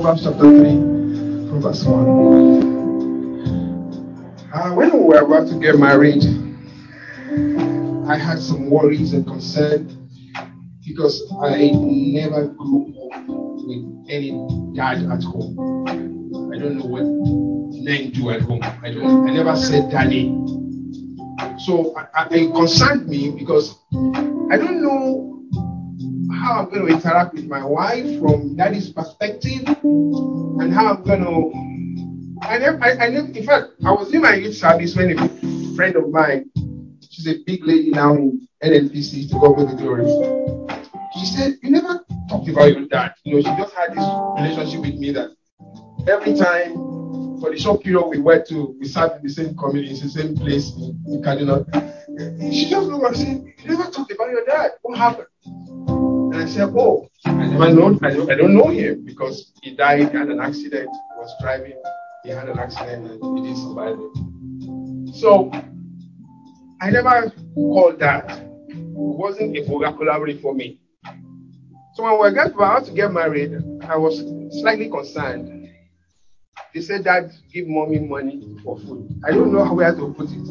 Proverbs chapter 3, from verse 1. When we were about to get married, I had some worries and concerns because I never grew up with any dad at home. I don't know what men do at home. I never said daddy. So it concerned me because I don't know how I'm going to interact with my wife from daddy's perspective and how I'm going to. In fact, I was in my youth service when a friend of mine, she's a big lady now in NNPC, to God be the glory. She said, "You never talked about your dad." She just had this relationship with me that every time, for the short period we sat in the same community, the same place in Cardinal. She just looked and said, "You never talked about your dad. What happened?" And I said, "Oh, I don't know him because he died, he had an accident, he was driving, he had an accident and he didn't survive it. So I never called that. It wasn't a vocabulary for me. So when we got about to get married, I was slightly concerned. They said, "Dad, give mommy money for food." I don't know where to put it.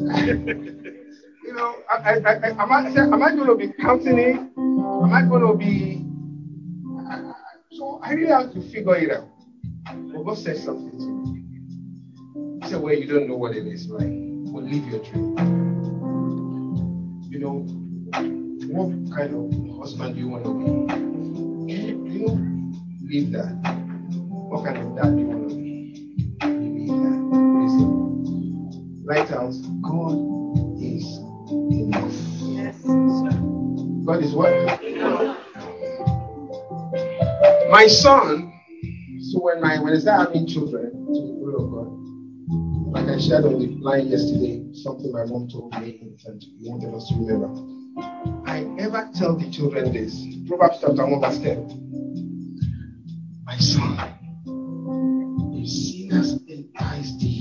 Am I going to be counting it? Am I going to be? So I really have to figure it out. But God said something to me. He said, "Well, you don't know what it is like. Well, live your dream. What kind of husband do you want to be? Live that. What kind of dad do you want to be? Live that. Listen. Lighthouse, God is enough." Yes, sir. God is what? Enough. My son, so when I start having children, to the glory of God, like I shared on the line yesterday, something my mom told me and he wanted us to remember. I never tell the children this. Proverbs chapter 1 verse 10. "My son, if sinners entice thee,"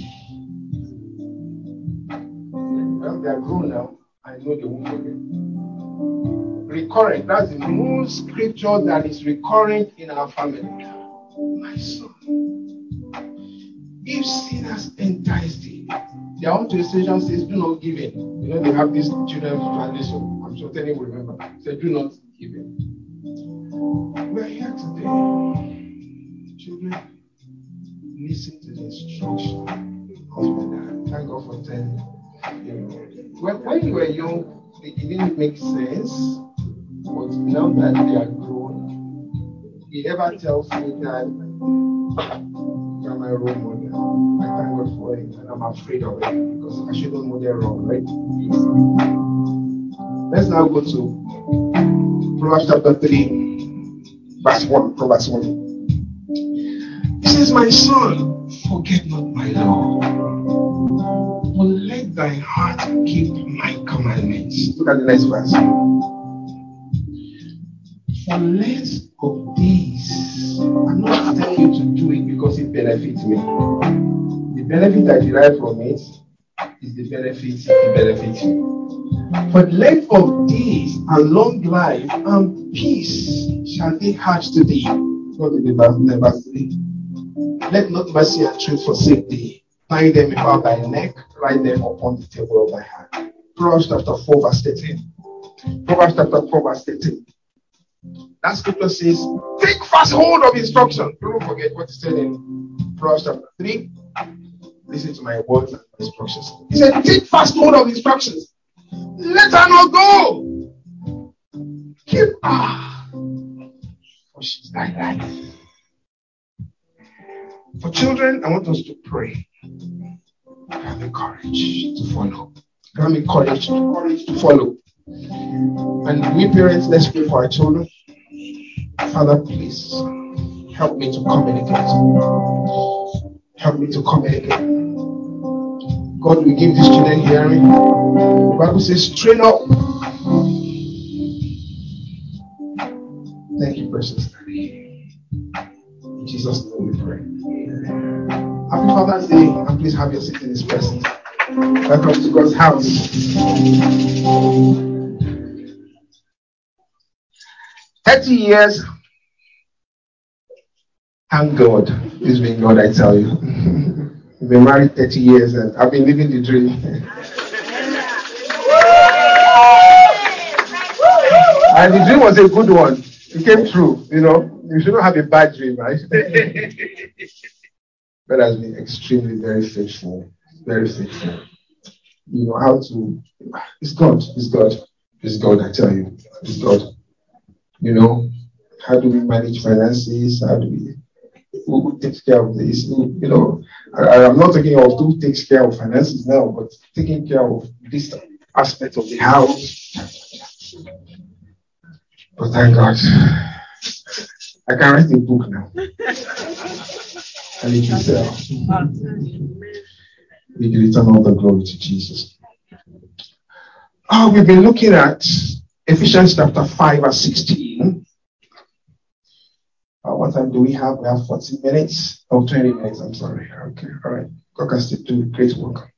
well, they are grown now. I know they won't forget. Recurrent. That's the most scripture that is recurrent in our family. "My son, if sinners entice thee," their own translation says, "Do not give in." They have this children's translation. I'm sure Tony will remember. It says, "Do not give in." We are here today. Children, listen to the instruction. Thank God for telling me. When you were young, it didn't make sense. But now that they are grown, he ever tells me that you are my role model. I thank God for it, and I'm afraid of it because I shouldn't model wrong, right? Let's now go to Proverbs chapter 3, verse 1. Proverbs 1. It says, "My son, forget not my law, but let thy heart keep my commandments." Look at the next verse. "For less of these," I'm not telling you to do it because it benefits me. The benefit I derive from it is the benefit it benefits you. "For length of days and long life and peace shall they hatch to thee." What did the verse say? "Let not mercy and truth forsake thee. Bind them about thy neck, write them upon the table of thy heart." Proverbs chapter 4 verse 13. Proverbs chapter 4 verse 13. That scripture says, "Take fast hold of instruction." Don't forget what it said in Proverbs chapter 3. Listen to my words and instructions. He said, "Take fast hold of instructions. Let her not go. Keep her, for she's thy life." For children, I want us to pray. Have the courage to follow. Have the courage to follow. And we parents, let's pray for our children. Father, please help me to communicate. Help me to communicate. God will give these children hearing. The Bible says, "Train up." Thank you, precious Daddy. In Jesus' name we pray. Happy Father's Day, and please have your seat in His presence. Welcome to God's house. 30 years Thank God. It's been God, I tell you. We've been married 30 years and I've been living the dream. And the dream was a good one. It came true, you know. You shouldn't have a bad dream, right? God has been extremely, very faithful. Very faithful. You know how to. It's God. It's God. It's God, I tell you. It's God. You know, how do we manage finances? How do we. Who takes care of this? You know, I'm not talking of who takes care of finances now, but taking care of this aspect of the house. But thank God. I can write a book now. And it will sell. We can return all the glory to Jesus. We've been looking at Ephesians chapter 5 verse 16. What time do we have? We have 40 minutes. 20 minutes, I'm sorry. Okay, all right. God can still do great work.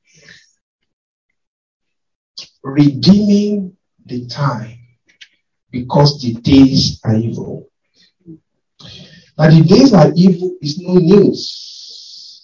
Redeeming the time because the days are evil. Now the days are evil is no news.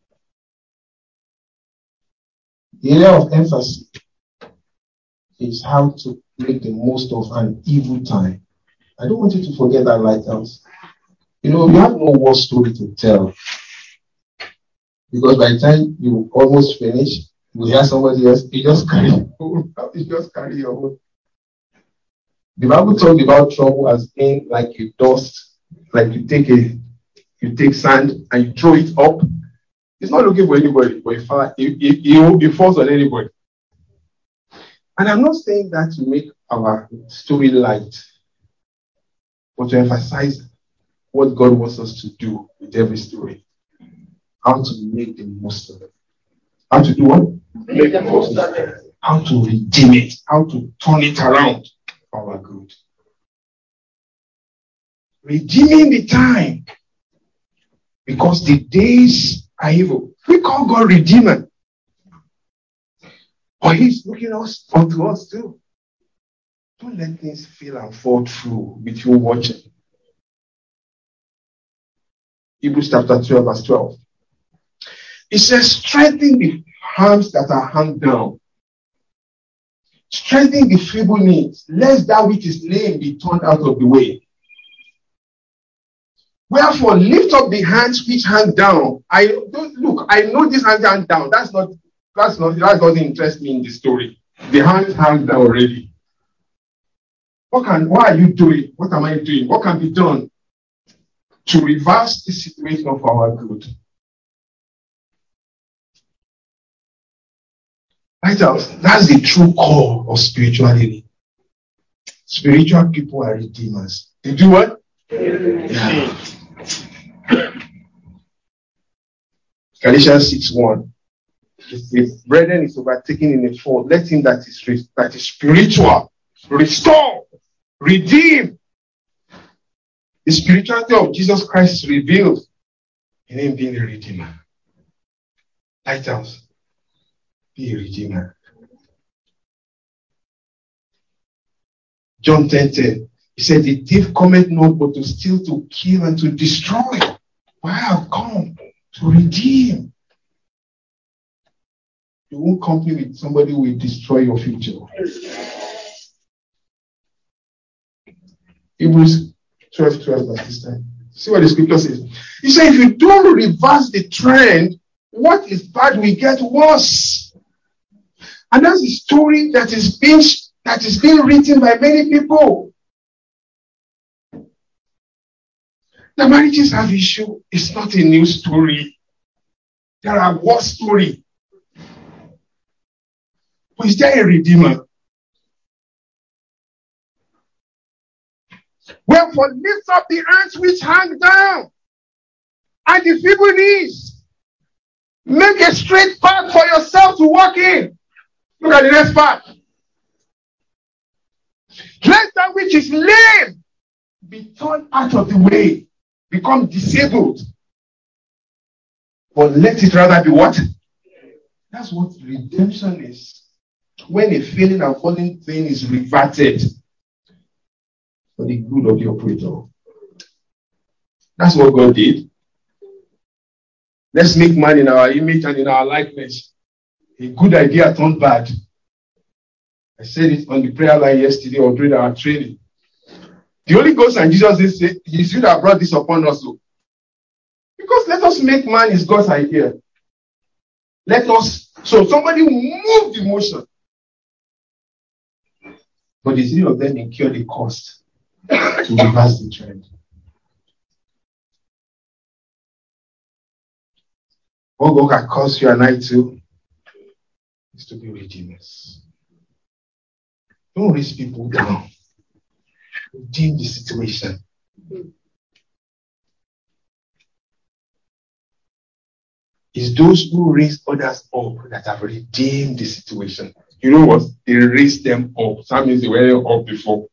The area of emphasis is how to make the most of an evil time. I don't want you to forget that lighthouse. You know, you have no war story to tell. Because by the time you almost finish, you hear somebody else, you just carry your own. The Bible talks about trouble as being like a dust, like you take sand and you throw it up. It's not looking for anybody, but it falls on anybody. And I'm not saying that to make our story light, but to emphasize what God wants us to do with every story. How to make the most of it. How to do what? Make the most of it. How to redeem it. How to turn it around for our good. Redeeming the time. Because the days are evil. We call God Redeemer. But He's looking unto us too. Don't let things fail and fall through with you watching. Hebrews chapter 12 verse 12. It says, strengthen the hands that are hung down. Strengthen the feeble knees, lest that which is lame be turned out of the way. Wherefore, lift up the hands which hang down. I know this hand hang down. That doesn't interest me in the story. The hands hang down already. What are you doing? What am I doing? What can be done to reverse the situation for our good? That's the true core of spirituality. Spiritual people are redeemers. They do what? Yeah. Galatians 6:1. If brethren is overtaken in a fault, let him that is spiritual restore, redeem. The spirituality of Jesus Christ is revealed in him being a redeemer. Lighthouse, be a redeemer. John 10:10. He said, the thief cometh not but to steal, to kill, and to destroy. I have come to redeem. You won't company with somebody who will destroy your future. Hebrews 12:12 verse 10. See what the scripture says. He said, if you don't reverse the trend, what is bad will get worse. And that's the story that is being written by many people. The marriages have issue. It's not a new story. There are worse stories. But is there a redeemer? Wherefore, lift up the hands which hang down, and the feeble knees. Make a straight path for yourself to walk in. Look at the next part. Let that which is lame be turned out of the way, become disabled. But let it rather be what? That's what redemption is. When a failing and falling thing is reverted for the good of the operator. That's what God did. Let's make man in our image and in our likeness. A good idea turned bad. I said it on the prayer line yesterday or during our training. The Holy Ghost and Jesus say, "He should have brought this upon us." Because let us make man is God's idea. So somebody move the motion. But the three of them incur the cost to reverse the trend. What God can cause you and I to is to be redeemers. Don't raise people down. Redeem the situation. It's those who raise others up that have redeemed the situation. You know what? They raised them up. That means they were up before.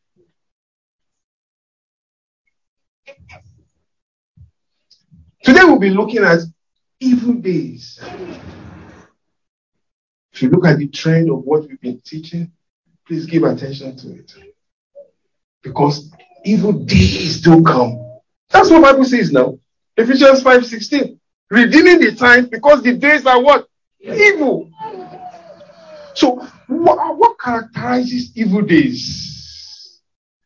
Today we'll be looking at evil days. If you look at the trend of what we've been teaching, please give attention to it. Because evil days do come. That's what the Bible says now. Ephesians 5:16. Redeeming the times because the days are what? Evil. So what characterizes evil days?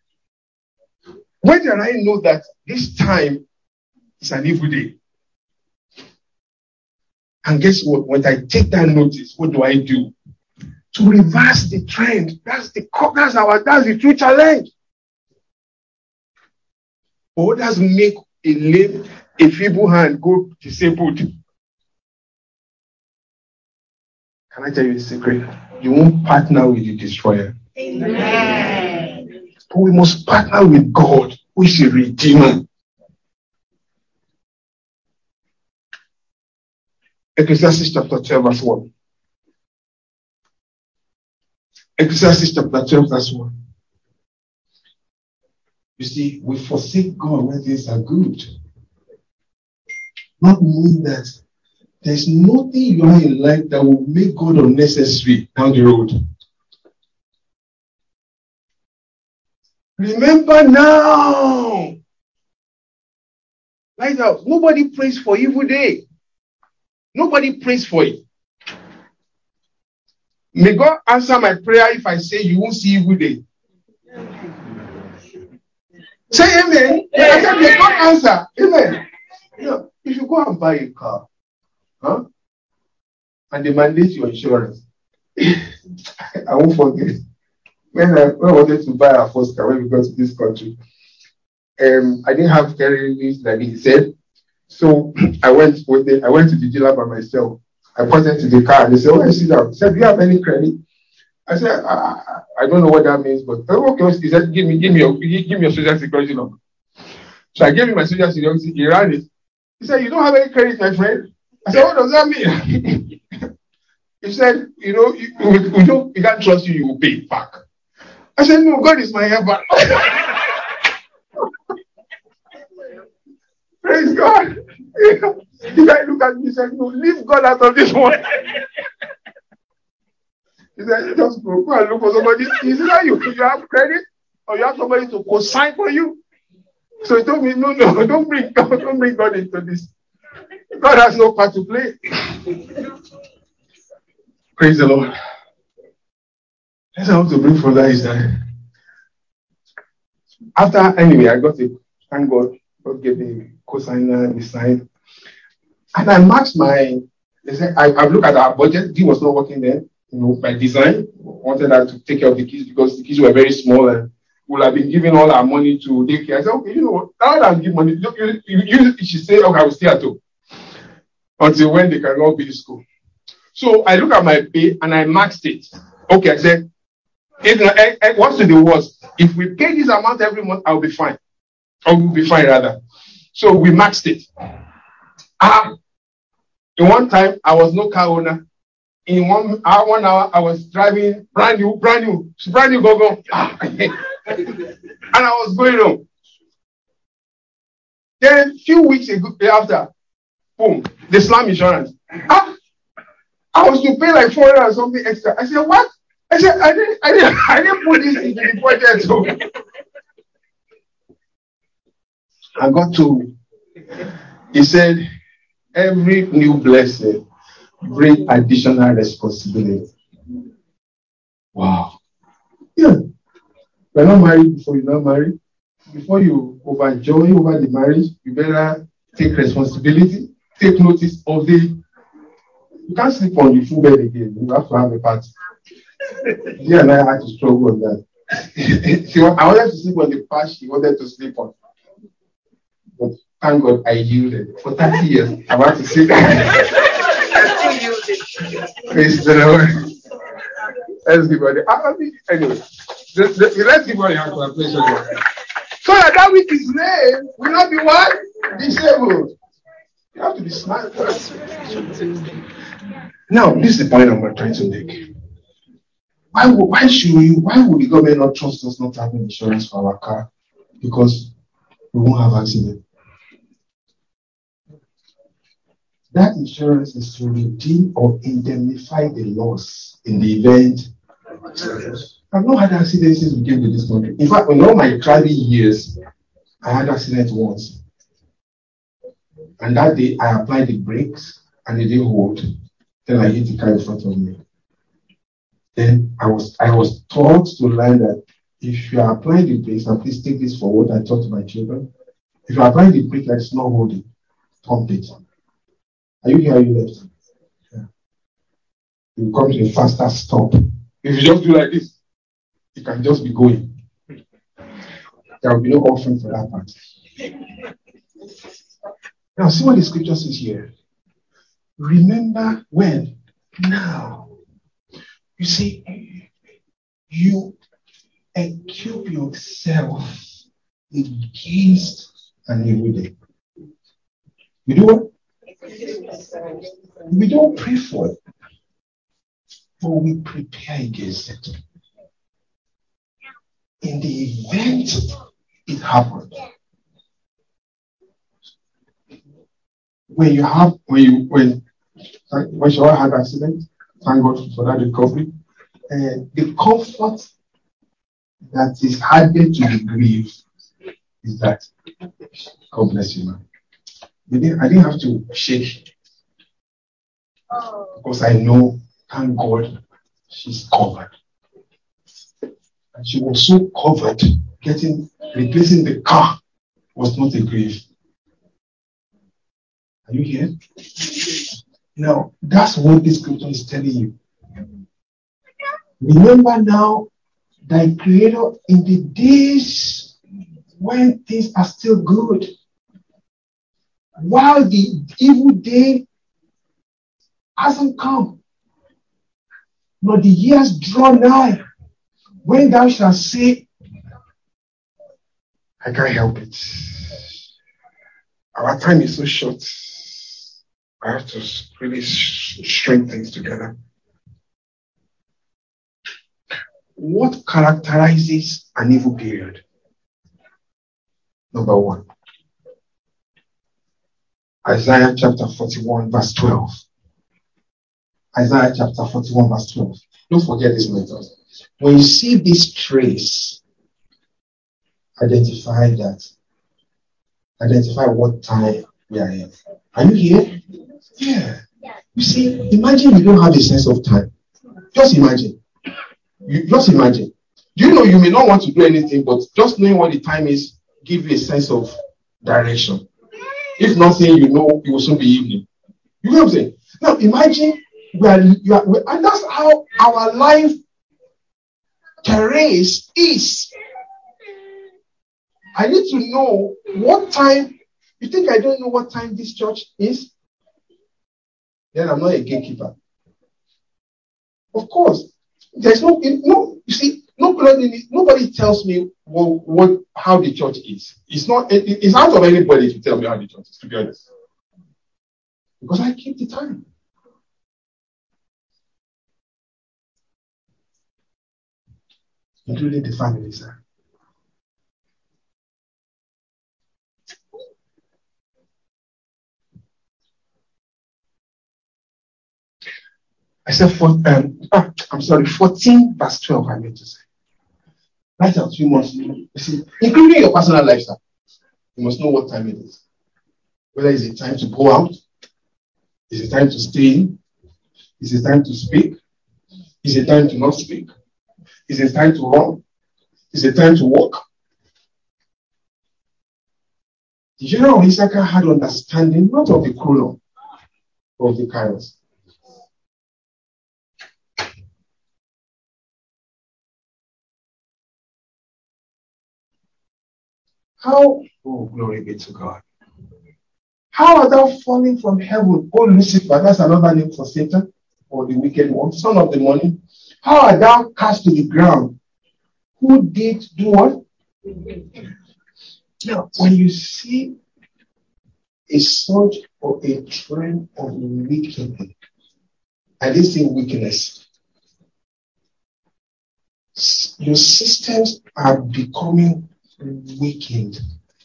When do I know that this time is an evil day? And guess what? When I take that notice, what do I do? To reverse the trend. That's the true challenge. Or does make a lame, a feeble hand go disabled? Can I tell you a secret? You won't partner with the destroyer. Amen. But we must partner with God, who is a redeemer. Ecclesiastes chapter 12 verse 1. Ecclesiastes chapter 12 verse 1. You see, we forsake God when things are good. Not knowing that there's nothing you are in life that will make God unnecessary down the road. Remember now. Lighthouse, nobody prays for evil day. Nobody prays for it. May God answer my prayer if I say you won't see evil day. Say amen. I said, may God answer. Amen. You know, if you go and buy a car, and they mandate your insurance, I won't forget. When I wanted to buy our first car when we got to this country, I didn't have credit like he said. So I went to the dealer by myself. I pointed to the car and they said, "Oh, I see that." He said, "Do you have any credit?" I said, I don't know what that means, but okay. He said, give me your social security number. So I gave him my social security. He ran it. He said, "You don't have any credit, my friend." I said, "What does that mean?" He said, we can't trust you, you will pay back. I said, "No, God is my helper." Praise God. The guy looked at me and said, "No, leave God out of this one." He said, "Just go and look for somebody. Is it that you have credit or you have somebody to co-sign for you?" So he told me, no, don't bring God into this. God has no part to play. Praise the Lord. That's what I want to bring for that is that anyway, I got it. Thank God. God gave me co-signer, the sign. And I matched I've looked at our budget. D was not working there. By design, wanted her to take care of the kids because the kids were very small and would have been giving all our money to daycare. I said, "Okay, rather than give money, she said, okay, I will stay at home until when they can all be in school." So I look at my pay and I maxed it. Okay, I said, what's to the worst? If we pay this amount every month, I'll be fine. Or we'll be fine rather. So we maxed it. In one time, I was no car owner. In 1 hour, I was driving brand new go-go. And I was going home. Then a few weeks after, boom, the slam insurance. I was to pay like 400 or something extra. I said, "What?" I said, I didn't put this into the budget. So. And God told me. He said, Every new blessing brings additional responsibility. Wow. Yeah. You're not married before you're not married. Before you overjoy over the marriage, you better take responsibility, take notice of the. You can't sleep on the full bed again. You have to have a party. Yeah, and I had to struggle on that. I wanted to sleep on the patch she wanted to sleep on. But thank God I yielded. For 30 years, I'm about to sleep on it. Praise the Lord. Let's give God anyway. Let's give God a hand for praise. So that which is named will not be what? Disabled. You have to be smart. Now, this is the point I'm trying to make. Why would the government not trust us not having insurance for our car? Because we won't have accident. That insurance is to redeem or indemnify the loss in the event. I've not had accidents since we came to this country. In fact, in all my driving years, I had accident once. And that day, I applied the brakes and it didn't hold. Then I hit the car in front of me. Then I was taught to learn that if you are applying the brakes, and please take this for what I taught to my children. If you are applying the brake and it's not holding, pump it. Are you here? Are you left? Yeah. You come to a faster stop. If you just do like this, it can just be going. There will be no offering for that part. Now, see what the scripture says here. Remember when? Now. You see, you equip yourself against an evil day. You do what? We don't pray for it, but we prepare against it. In the event it happens, when your wife had an accident, thank God for that recovery. The comfort that is added to the grief is that God bless you, man. I didn't have to shake because I know, thank God, she's covered. And she was so covered, replacing the car was not a grief. Are you here? Now, that's what this scripture is telling you. Remember now, thy Creator in the days when things are still good, while the evil day hasn't come, nor the years draw nigh, when thou shalt say, I can't help it. Our time is so short. I have to really string things together. What characterizes an evil period? Number one, Isaiah chapter 41, verse 12. Isaiah chapter 41, verse 12. Don't forget this method. When you see this trace, identify what time we are in. Are you here? Yeah. You see, imagine you don't have a sense of time. Just imagine. You know you may not want to do anything, but just knowing what the time is give you a sense of direction. If nothing, you know it will soon be evening. You know what I'm saying? Now imagine and that's how our life terrace is. I need to know what time. You think I don't know what time this church is? Then I'm not a gatekeeper. Of course, there's you see, nobody tells me how the church is. It's out of anybody to tell me how the church is, to be honest. Because I keep the time. Including the family, sir. I said 14 verse 12, I meant to say. Right out, you must know. You see, including your personal lifestyle, you must know what time it is. Whether it's a time to go out, Is it time to stay in? Is it time to speak? Is it time to not speak? Is it time to run? Is it time to walk? The general of Issachar had understanding not of the chrono, but of the kairos. How? Oh, glory be to God. How art thou falling from heaven, O Lucifer? That's another name for Satan, or the wicked one, son of the morning. How art thou cast to the ground? Who did do what? Now, when you see a surge or a trend of weakness, I didn't say weakness. Your systems are becoming weakened.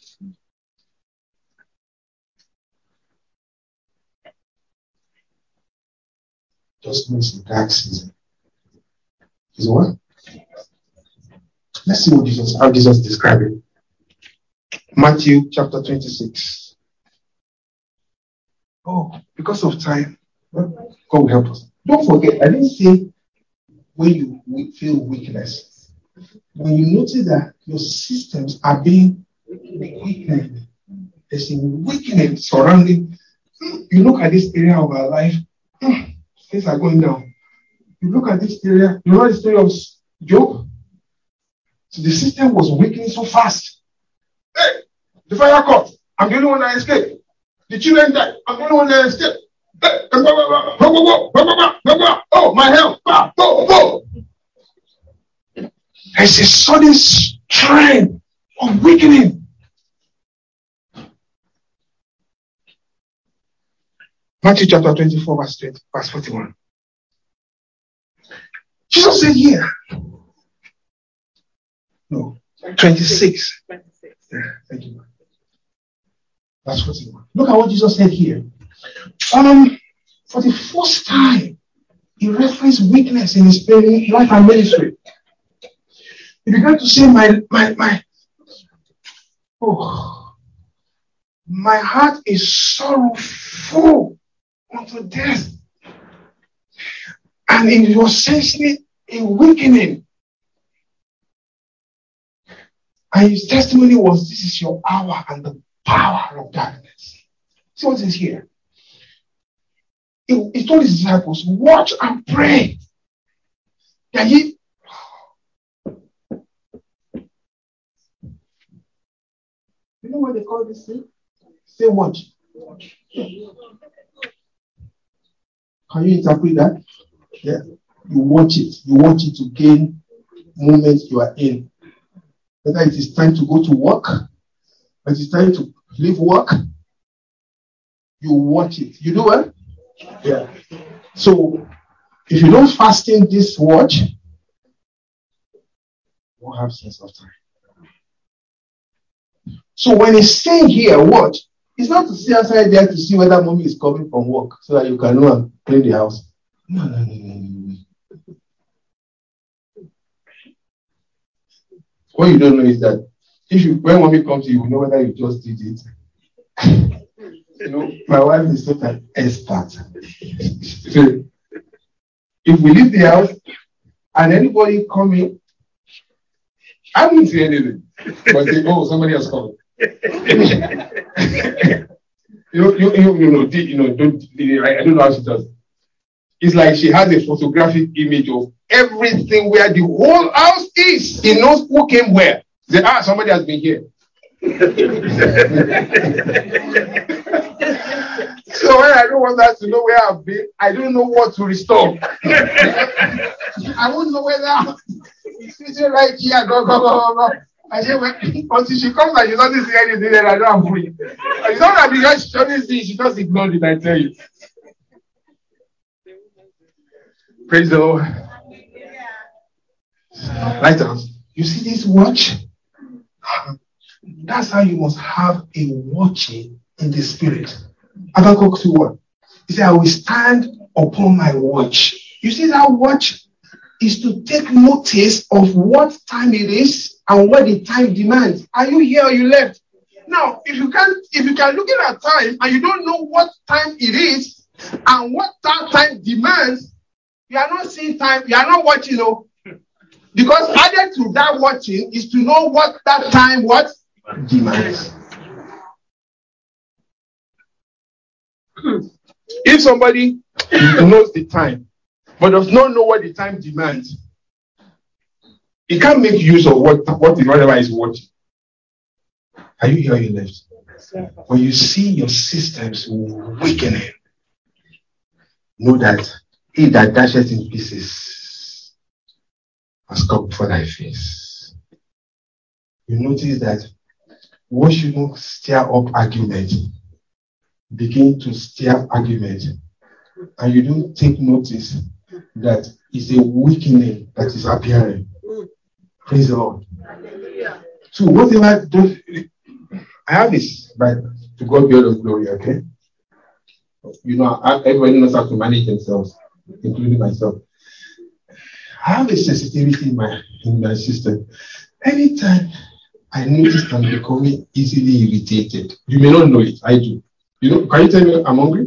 Just means the dark season. Is what? Let's see how Jesus described it. Matthew chapter 26. Oh, because of time, God will help us. Don't forget, I didn't say when you feel weakness. When you notice that your systems are being weakened, there's a weakening surrounding. You look at this area of our life, things are going down. You look at this area, you know the story of Job? So the system was weakening so fast. Hey, the fire caught. I'm the only one that escaped. The children died. I'm the only one that escaped. Hey, oh, my health. There's a sudden trend of weakening. Matthew chapter 24, verse 41. Jesus said here. No, 26. Yeah, thank you. Verse 41. Look at what Jesus said here. For the first time, he referenced weakness in his life and ministry. He began to say, my heart is sorrowful unto death. And he was sensing a weakening. And his testimony was, this is your hour and the power of darkness. See what is here? He told his disciples, watch and pray. That you know what they call this thing? Say watch. Can you interpret that? Yeah. You watch it. You watch it to gain moment you are in. Whether it is time to go to work, or it is time to leave work, you watch it. You do what? Yeah. So if you don't fasten this watch, you won't have sense of time. So when he's saying here, watch, it's not to see outside there to see whether mommy is coming from work so that you can know and clean the house. No. What you don't know is that when mommy comes to you, you know whether you just did it. You know, my wife is such an expert. So, if we leave the house and anybody coming, I wouldn't say anything. But say, oh, somebody has come. I don't know how she does. It's like she has a photographic image of everything where the whole house is. He knows who came where. Say, somebody has been here. So when I don't want that to know where I've been, I don't know what to restore. I won't know whether it's sitting right here, go. I say, until she comes and she doesn't see anything, then I know I'm free. It's not that because she doesn't see, she just ignored it, I tell you. Praise the Lord. Lighthouse. You see this watch? That's how you must have a watching in the spirit. Habakkuk 2:1. He said, I will stand upon my watch. You see that watch is to take notice of what time it is and what the time demands. Are you here or you left? Now, if you can looking at time and you don't know what time it is, And what that time demands, you are not seeing time, you are not watching, because added to that watching is to know what that time demands. If somebody knows the time but does not know what the time demands, he can't make use of whatever is watching. Are you hearing left? When you see your systems weakening, know that he that dashes in pieces has come before thy face. You notice that what shouldn't stir up argument begin to stir argument, and you don't take notice that it's a weakening that is appearing. Praise the Lord. So whatever I have this, but to God be all the glory, okay? Everybody knows how to manage themselves, including myself. I have a sensitivity in my system. Anytime I notice I'm becoming easily irritated, you may not know it, I do. Can you tell me I'm hungry?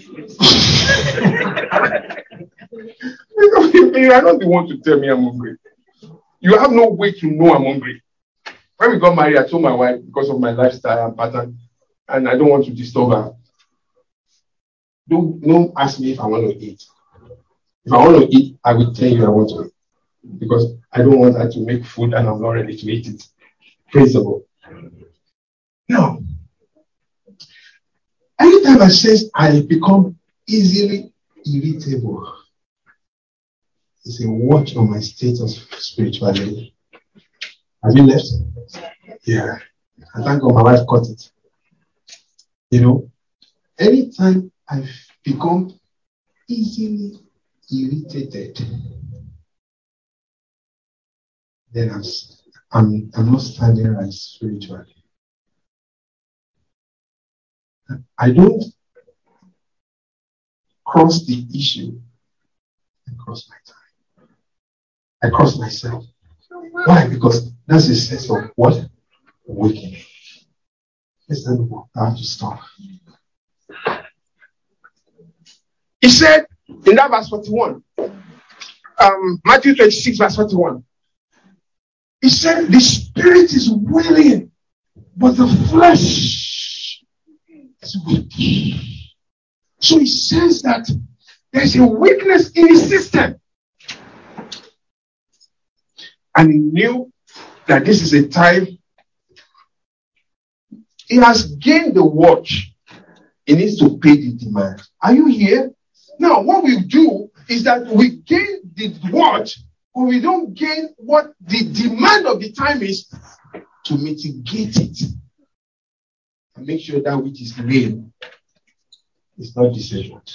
You are not the one to tell me I'm hungry. You have no way to know I'm hungry. When we got married, I told my wife, because of my lifestyle and pattern, and I don't want to disturb her, don't ask me if I want to eat. If I want to eat, I will tell you I want to eat, because I don't want her to make food and I'm not ready to eat it. Praise the Lord. Now, anytime I sense I become easily irritable, it's a watch on my status spiritually. Have you left? Yeah. I thank God my wife caught it. Anytime I become easily irritated, then I'm not standing right spiritually. I don't cross the issue. I cross my time. I cross myself. Why? Because that's a sense of what? Awakening. Listen, I have to stop. He said in that verse 41, Matthew 26, verse 41, he said, the spirit is willing, but the flesh is weak. So he says that there's a weakness in his system. And he knew that this is a time he has gained the watch. He needs to pay the demand. Are you here? Now, what we do is that we gain the watch, but we don't gain what the demand of the time is to mitigate it. And make sure that which is real is not disabled.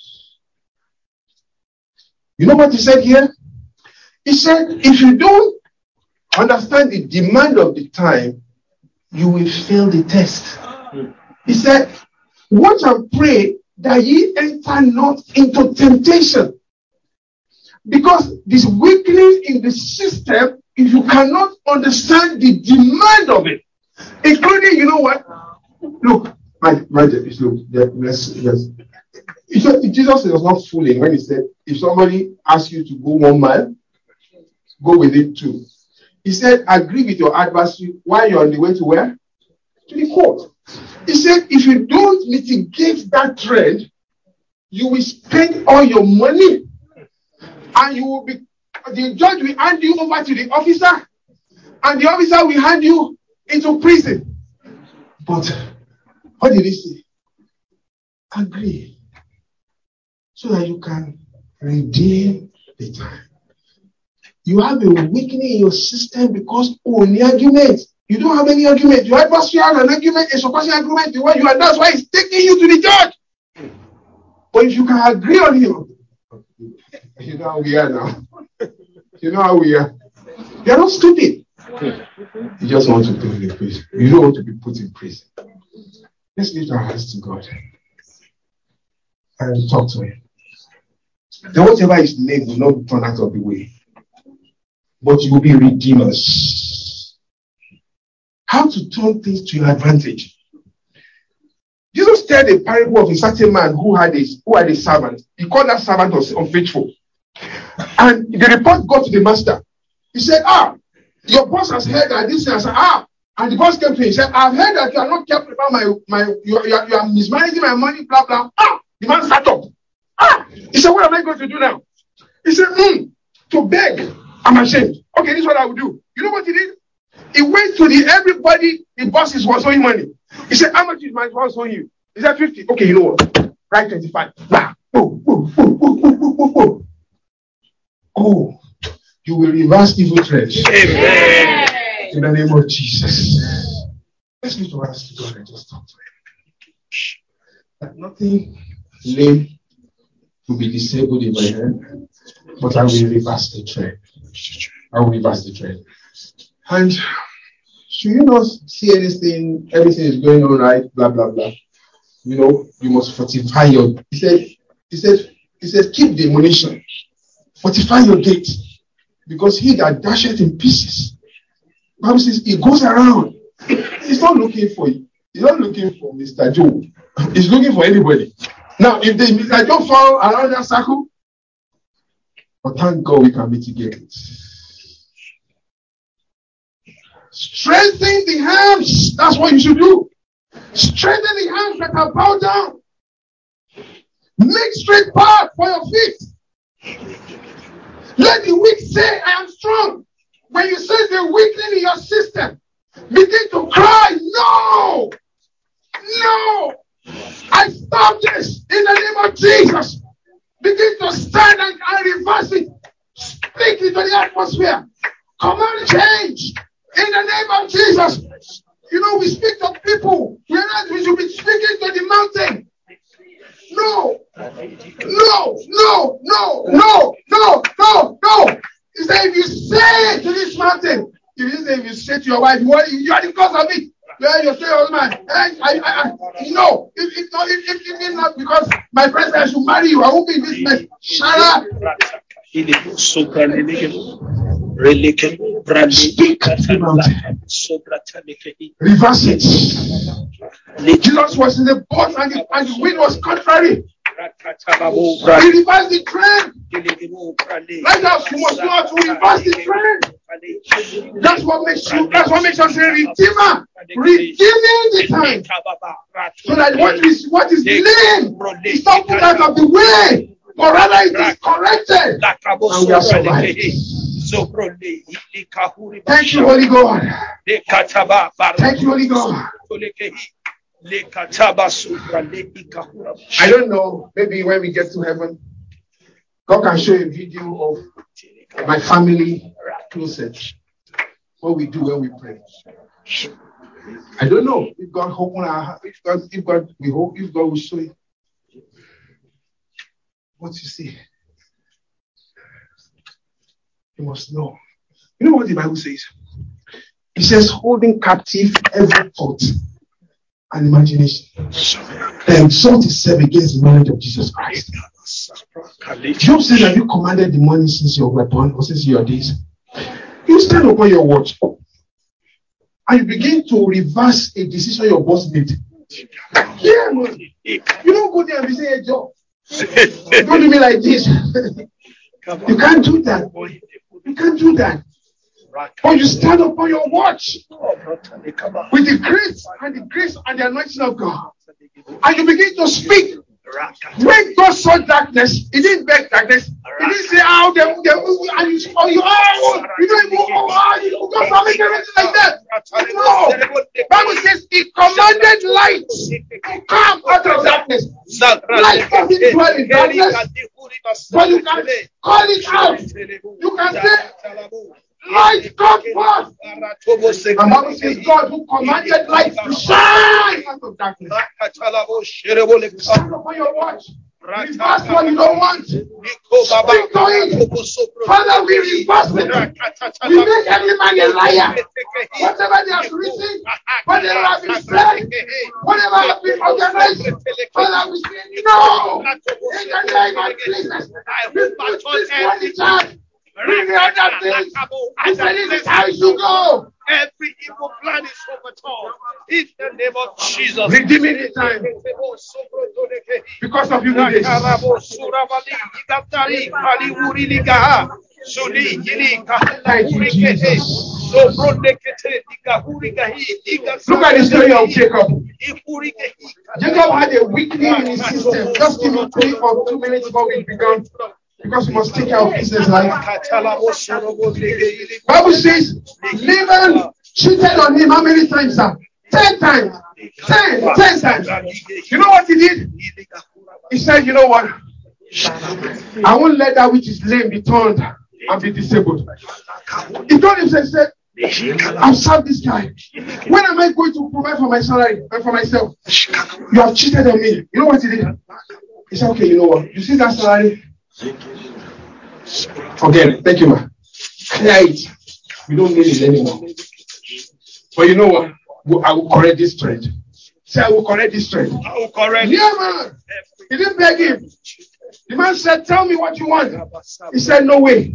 You know what he said here? He said, if you don't understand the demand of the time, you will fail the test. He said, watch and pray that ye enter not into temptation. Because this weakness in the system, if you cannot understand the demand of it, including, you know what? Look, yes. Jesus was not fooling when he said, if somebody asks you to go 1 mile, go within 2. He said, agree with your adversary while you're on the way to where? To the court. He said, if you don't mitigate that trend, you will spend all your money and the judge will hand you over to the officer and the officer will hand you into prison. But what did he say? Agree so that you can redeem the time. You have a weakening in your system because only argument. You don't have any argument. Your adversary has an argument, a surpassing argument. That's why he's taking you to the judge. But if you can agree on him, you know how we are now. You know how we are. You're not stupid. You just want to put in prison. You don't want to be put in prison. Let's lift our hands to God and talk to him. Then whatever his name will not be turned out of the way. But you will be redeemers. How to turn things to your advantage. Jesus told a parable of a certain man who had a servant. He called that servant was unfaithful. And the report got to the master. He said, your boss has heard that this thing. I said, and the boss came to him. He said, I've heard that you are not careful about you are mismanaging my money, blah, blah. The man sat up. He said, what am I going to do now? He said, to beg. I'm ashamed. Okay, this is what I will do. You know what he did? He went to everybody, the bosses was owing money. He said, how much is my boss owing you? He said, 50. Okay, you know what? Write 25. Oh, you will reverse evil trends. Amen. In the name of Jesus. Let's go to us to God and just talk to him. That nothing lame will be disabled in my hand, but I will reverse the trend. I will reverse the trend. And should you not see anything, everything is going on right, blah, blah, blah. You know, you must fortify your, he said, keep the ammunition. Fortify your gate. Because he that dasheth in pieces, the Bible says he goes around. He's not looking for you. He's not looking for Mr. Joe. He's looking for anybody. Now, if the Mr. Joe fall around that circle, but thank God we can mitigate it. Strengthen the hands. That's what you should do. Strengthen the hands that are bowed down. Make straight path for your feet. Let the weak say, I am strong. When you say the weakling in your system, begin to cry, no, I stop this in the name of Jesus. Begin to stand and reverse it. Speak into the atmosphere. Command change in the name of Jesus. You know, we speak to people, whereas we should be speaking to the mountain. No. He said, if you say to this mountain, if you say to your wife, you are the cause of it. Well, you say, oh man, no. If not because my friend said I should marry you, I won't be in this mess. Shut up. Speak to the mountain. Reverse it. Jesus was in the boat and the wind was contrary. He reversed the trend. Like us, you must know how to reverse the trend. That's what makes us a redeemer. Redeeming the time. So that what is lame is not put out of the way, but rather it is corrected. And we are survived. Thank you, Holy God. Thank you, Holy God. I don't know, maybe when we get to heaven, God can show a video of my family closet. What we do when we pray. I don't know if God open our heart, if God will show it. What you see, you must know. You know what the Bible says? It says, holding captive every thought and imagination. Exalt itself against the knowledge of Jesus Christ. Job said, have you commanded the morning since your weapon or since your days? You stand upon your watch and you begin to reverse a decision your boss made. Yeah, man. You don't go there and be saying, hey, Job, don't do me like this. You can't do that. You can't do that. But you stand upon your watch with the grace and the anointing of God. And you begin to speak. When God saw darkness, he didn't beg darkness. He didn't say, and you don't make everything like that. No. The Bible says he commanded light to come out of darkness. Light doesn't dwell in darkness, but you can call it out. You can say, light come forth. And Bible says God who commanded light to shine out of darkness. Stand upon your watch. Reverse what you don't want. Speak to it. Father, we reverse it. We make every man a liar. Whatever they have written, whatever has been said, whatever has been organized, Father, we say no. In the name of Jesus, we put this one in charge. Bring the other things. He said, this is how you should go. Every evil plan is overturned. In the name of Jesus. Redeeming the time. Because of you need this. Thank you, Jesus. Look at the story of Jacob. Jacob had a weekly in his system. Just give me 3 or 2 minutes before we began. Because we must take care of business life. Bible says, Laban cheated on him how many times, sir? 10 times. 10 times. You know what he did? He said, you know what? I won't let that which is lame be turned and be disabled. He told himself, he said, I've served this guy. When am I going to provide for my salary and for myself? You have cheated on me. You know what he did? He said, okay, you know what? You see that salary? Forget it. Thank you, man. Clear it. We don't need it anymore. But you know what? I will correct this trend. Say, I will correct this trend. I will correct. Yeah, man. He didn't beg him. The man said, tell me what you want. He said, no way.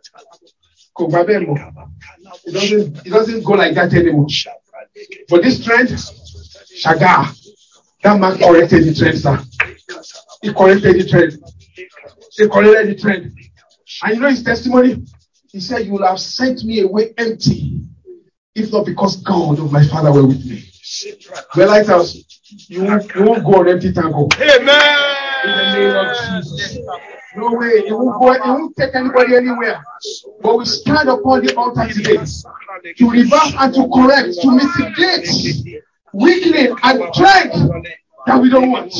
It doesn't go like that anymore. For this trend, Shagar, that man corrected the trend, sir. He corrected the trend. He corrected the trend. And you know his testimony? He said, you will have sent me away empty, if not because God of my father were with me. Well, Lighthouse, you won't go on empty tango. Amen. In the name of Jesus. No way. You won't take anybody anywhere. But we stand upon the altar today to reverse and to correct, to mitigate weakening and trend that we don't want.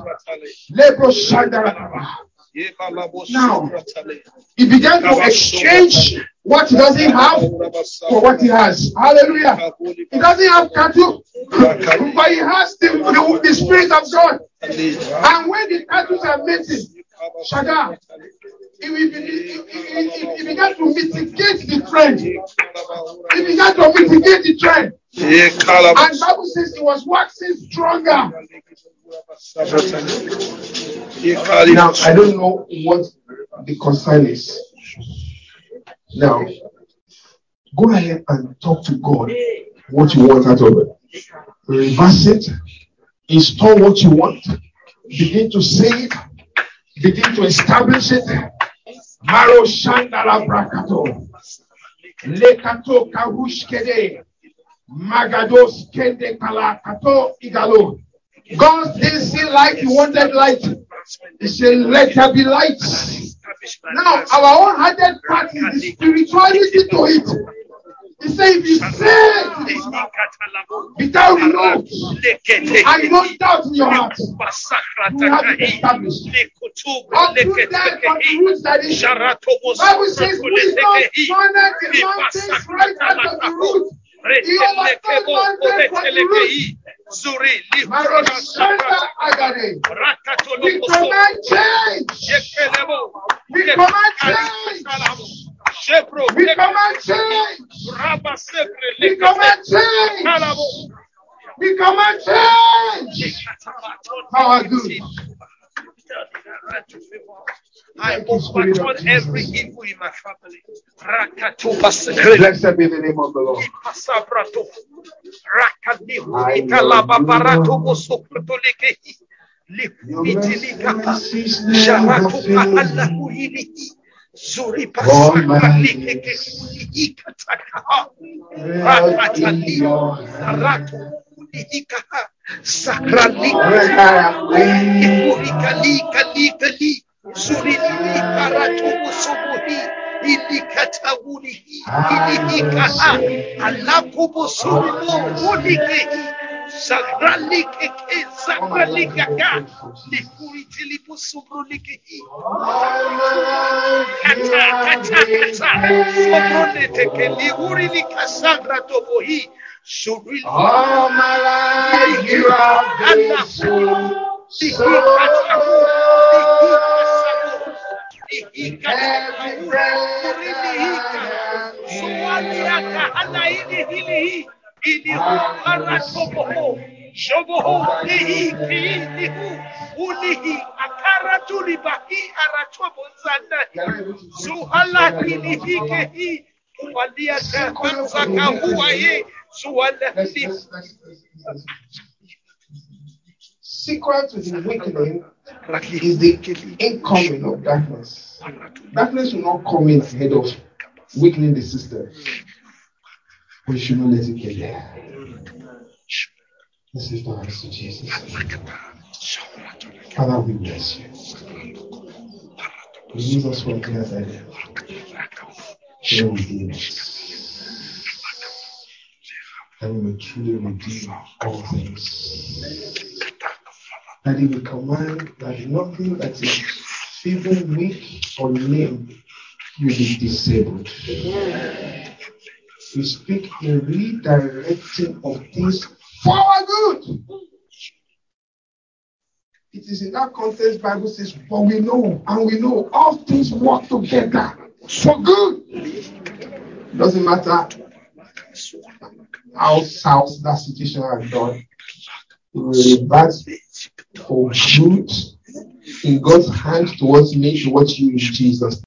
Now, he began to exchange what he doesn't have for what he has. Hallelujah. He doesn't have cattle, but he has the Spirit of God. And when the cattle are mating, Shagar, he began to mitigate the trend. He began to mitigate the trend. And Bible says he was waxing stronger. Now, I don't know what the concern is. Now, go ahead and talk to God what you want out of it. Reverse it. Install what you want. Begin to say it. Begin to establish it. Maro Shandala Brakato. Lekato Karushkede. Magados Kende Kalakato Igalo. God didn't see light, he wanted light. He said, let there be light. Now, our own hearted part is the spirituality to it. He said, if you say without love and no doubt in your heart, you have it established. Up to that from the roots that is. Bible says, wisdom founded the mountains right out of the root. He overturned mountains from the root. We command change. We command change. We command change. We command change. We command change. Power good. I overturn every evil in my family. Blessed be the name of the Lord. All my life you have been so every breath Sequel to the weakening is the incoming of darkness. Darkness will not come in ahead of weakening the system. We should not let it get there. Let's lift our hands to Jesus. Father, we bless you. Use us for the other day. Lord, redeem us. And we may truly redeem all things. That He will command that nothing that is feeble, weak, or lame will be disabled. We speak a redirecting of things for our good. It is in that context Bible says, but we know all things work together for good. Doesn't matter how south that situation has gone. We will revert for good in God's hand towards me, towards you in Jesus.